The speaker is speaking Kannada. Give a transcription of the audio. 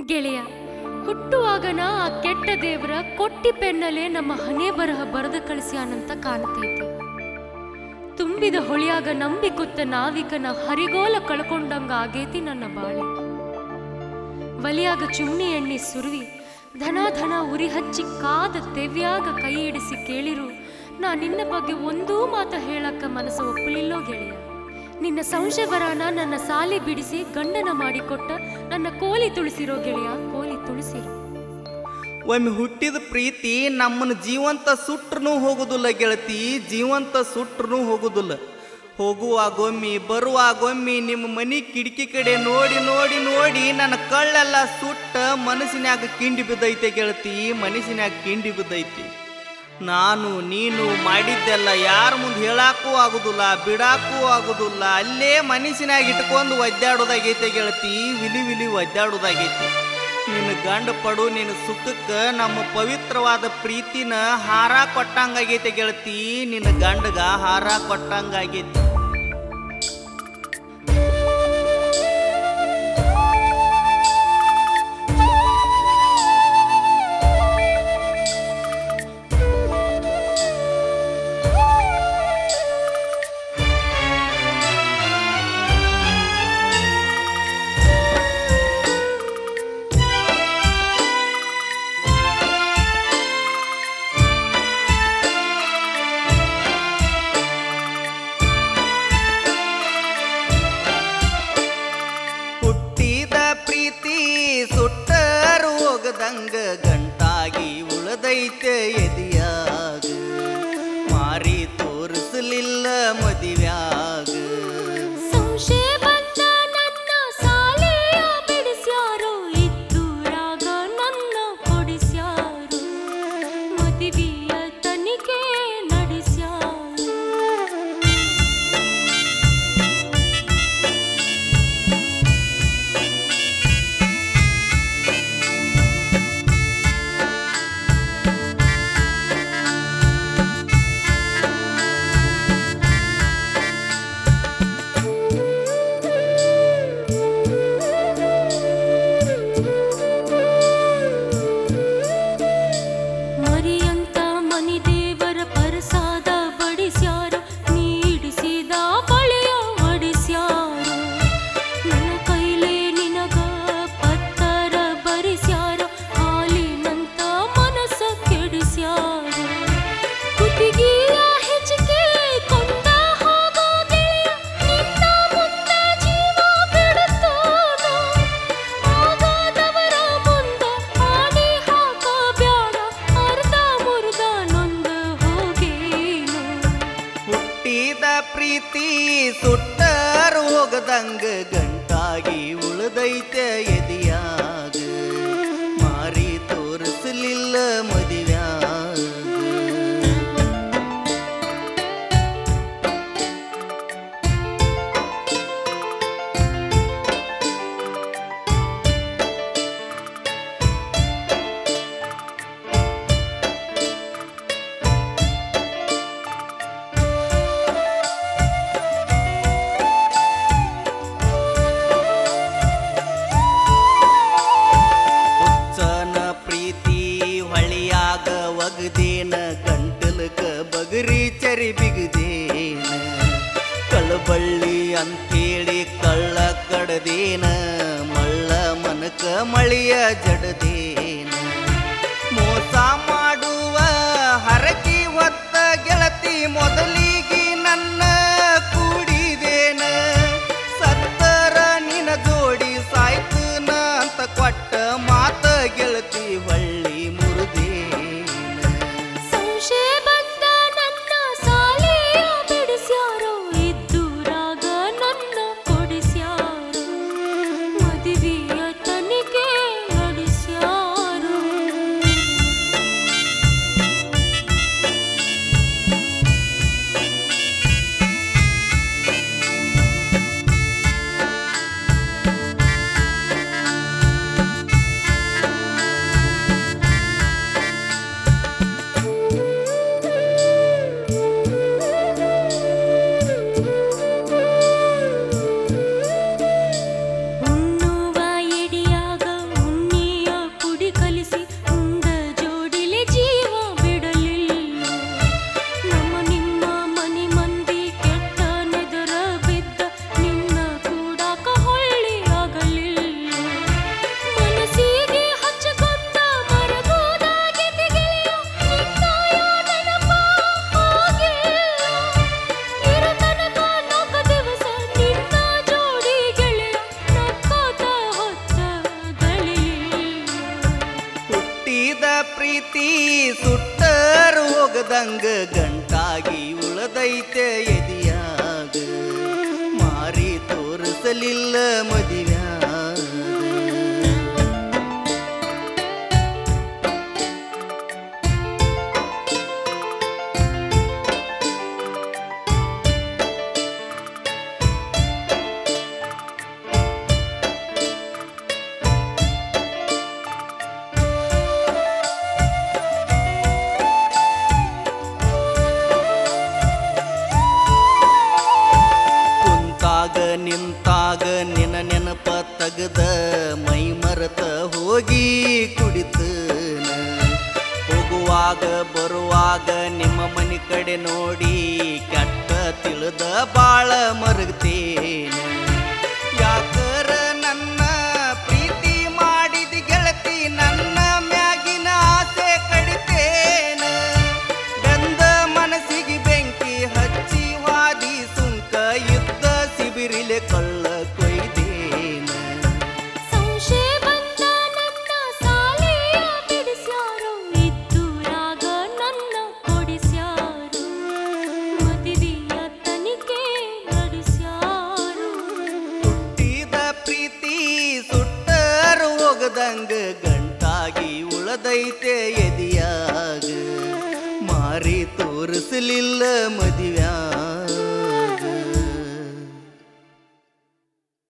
ಗೆಳೆಯ, ಹುಟ್ಟುವಾಗನ ಆ ಕೆಟ್ಟ ದೇವರ ಕೊಟ್ಟಿ ಪೆನ್ನಲ್ಲೇ ನಮ್ಮ ಹಣೆ ಬರಹ ಬರೆದು ಕಳಿಸ್ಯಾನಂತ ಕಾಣ್ತೈತಿ. ತುಂಬಿದ ಹೊಳಿಯಾಗ ನಂಬಿ ಕೂತ ನಾವಿಕನ ಹರಿಗೋಲ ಕಳ್ಕೊಂಡಂಗ ಆಗೇತಿ ನನ್ನ ಬಾಳೆ. ಒಲಿಯಾಗ ಚುಮ್ನಿ ಎಣ್ಣೆ ಸುರುವಿ ಧನ ಧನ ಉರಿ ಹಚ್ಚಿ ಕಾದ ತೆವ್ಯಾಗ ಕೈ ಇಡಿಸಿ ಕೇಳಿರು, ನಾ ನಿನ್ನ ಬಗ್ಗೆ ಒಂದೂ ಮಾತ ಹೇಳಕ್ಕ ಮನಸ್ಸು ಒಪ್ಪಲಿಲ್ಲೋ ಗೆಳೆಯ. ನಿನ್ನ ಸಂಶಯವರಾನ ನನ್ನ ಸಾಲಿ ಬಿಡಿಸಿ ಗಂಡನ ಮಾಡಿಕೊಟ್ಟ ನನ್ನ ಕೋಲಿ ತುಳಿಸಿರೋ ಗೆಳೆಯ, ಕೋಲಿ ತುಳಿಸಿರೋ. ಒಮ್ಮೆ ಹುಟ್ಟಿದ ಪ್ರೀತಿ ನಮ್ಮನ್ನು ಜೀವಂತ ಸುಟ್ರೂ ಹೋಗುದಿಲ್ಲ ಗೆಳತಿ, ಜೀವಂತ ಸುಟ್ರೂ ಹೋಗುದಿಲ್ಲ. ಹೋಗುವಾಗೊಮ್ಮಿ ಬರುವಾಗೊಮ್ಮಿ ನಿಮ್ಮ ಮನೆ ಕಿಟಕಿ ಕಡೆ ನೋಡಿ ನೋಡಿ ನೋಡಿ ನನ್ನ ಕಳ್ಳೆಲ್ಲ ಸುಟ್ಟ ಮನಸ್ಸಿನ್ಯಾಗ ಕಿಂಡಿ ಬಿದ್ದೈತೆ ಗೆಳತಿ, ಮನಸ್ಸಿನ್ಯಾಗ ಕಿಂಡಿ ಬಿದ್ದೈತಿ. ನಾನು ನೀನು ಮಾಡಿದ್ದೆಲ್ಲ ಯಾರ ಮುಂದೆ ಹೇಳಾಕೂ ಆಗುದಿಲ್ಲ, ಬಿಡಾಕೂ ಆಗುದಿಲ್ಲ. ಅಲ್ಲೇ ಮನಸ್ಸಿನಾಗ ಇಟ್ಕೊಂಡು ಒದ್ದಾಡೋದಾಗೈತೆ ಗೆಳತಿ, ವಿಲಿ ವಿಲಿ ಒದ್ದಾಡೋದಾಗೈತಿ. ನಿನ್ನ ಗಂಡ ಪಡು ನಿನ್ನ ಸುಖಕ್ಕೆ ನಮ್ಮ ಪವಿತ್ರವಾದ ಪ್ರೀತಿನ ಹಾರ ಕೊಟ್ಟಂಗಾಗೈತೆ ಗೆಳತಿ, ನಿನ್ನ ಗಂಡಗ ಹಾರ ಕೊಟ್ಟಂಗಾಗೈತಿ. ಸುಟ್ಟರು ಹೋಗದಂಗ ಗಂಟಾಗಿ ಉಳದೈತೆ ಎದಿಯಾಗ, ಮಾರಿ ತೋರಿಸಲಿಲ್ಲ ಮದಿವ್ಯಾಗ. ಸಂಶಯ ಬಂದ ನನ್ನ ಸಾಲೆಯ ಬಿಡಿಸ್ಯಾರೋ, ಇದ್ದೂರಾಗ ನನ್ನ ಕೊಡಿಸ್ಯಾರೋ, ಮದುವೆಯ ತನಿಖೆ ನಡೆಸ್ಯಾರೋ. ಪ್ರೀತಿ ಸುಟ್ಟರು ಹೋಗದಂಗ ಗಂಟಾಗಿ ಉಳದೈತೆ ಎದಿಯಾಗ, ಮಾರಿ ತೋರಿಸಲಿಲ್ಲ ಮದಿವ್ಯಾಗ. ಒಗದೇನ ಗಂಟಲಕ ಬಗರಿ ಚರಿ ಬಿಗದೇನ, ಕಳಬಳ್ಳಿ ಅಂತೇಳಿ ಕಳ್ಳ ಕಡದೇನ, ಮಳ್ಳ ಮನಕ ಮಳಿಯ ಜಡದೇನ. ಮೋಸ ಮಾಡುವ ಹರಕಿ ಹೊತ್ತ ಗೆಳತಿ ಮೊದಲಿಗೆ ನನ್ನ ಕೂಡಿದೇನ, ಸತ್ತರ ನಿನ ಜೋಡಿ ಸಾಯ್ತನ ಅಂತ ಕೊಟ್ಟ ಮಾತ ಗೆಳತಿ ಹೊಳ್ಳಿ ಮುರುದೇ. ಬಂದ ನನ್ನ ಸಾಲೆಯ ಬಿಡಿಸ್ಯಾರೋ, ಇದ್ದೂರಾಗ ನನ್ನ ಕೊಡಿಸ್ಯಾರೋ, ಮದುವೆಯ ತನಿಖೆ ನಡೆಸ್ಯಾರೋ. ಪ್ರೀತಿ ಸುಟ್ಟರು ಹೋಗದಂಗ ಗಂಟಾಗಿ ಉಳದೈತೆ ಎದಿಯಾಗ ಮಾರಿ ತೋರಿಸಲಿಲ್ಲ ಮದಿವ್ಯಾಗ ನಿಂತಾಗ ನಿನ ನೆನಪ ತಗದ ಮೈ ಮರೆತ ಹೋಗಿ ಕುಡಿತನ ಹೋಗುವಾಗ ಬರುವಾಗ ನಿಮ್ಮ ಮನೆ ಕಡೆ ನೋಡಿ ಕೆಟ್ಟ ತಿಳಿದ ಬಾಳ ಮರಗ್ತೇನ ಯಾಕರ ನನ್ನ ಪ್ರೀತಿ ಮಾಡಿದ ಗೆಳತಿ ನನ್ನ ಮ್ಯಾಗಿನ ಆಸೆ ಕಡಿತೇನ ಗಂಧ ಮನಸ್ಸಿಗೆ ಬೆಂಕಿ ಹಚ್ಚಿ ವಾದಿ ಸುಂಕ ಯುದ್ಧ ಬಿರಿಲೆ ಕಳ್ಳ ಕೊಯ್ದೇನ ಸಂಶಯ ಬಂದ ನನ್ನ ಸಾಲೆಯ ಬಿಡಿಸ್ಯಾರೋ ಇದ್ದೂರಾಗ ನನ್ನ ಕೊಡಿಸ್ಯಾರೋ ಮದುವೆಯ ತನಿಖೆ ನಡೆಸ್ಯಾರೋ ಹುಟ್ಟಿದ ಪ್ರೀತಿ ಸುಟ್ಟರು ಹೋಗದಂಗ ಗಂಟಾಗಿ ಉಳದೈತೆ ಎದಿಯಾಗ ಮಾರಿ ತೋರಿಸಲಿಲ್ಲ ಮದಿವ್ಯಾಗ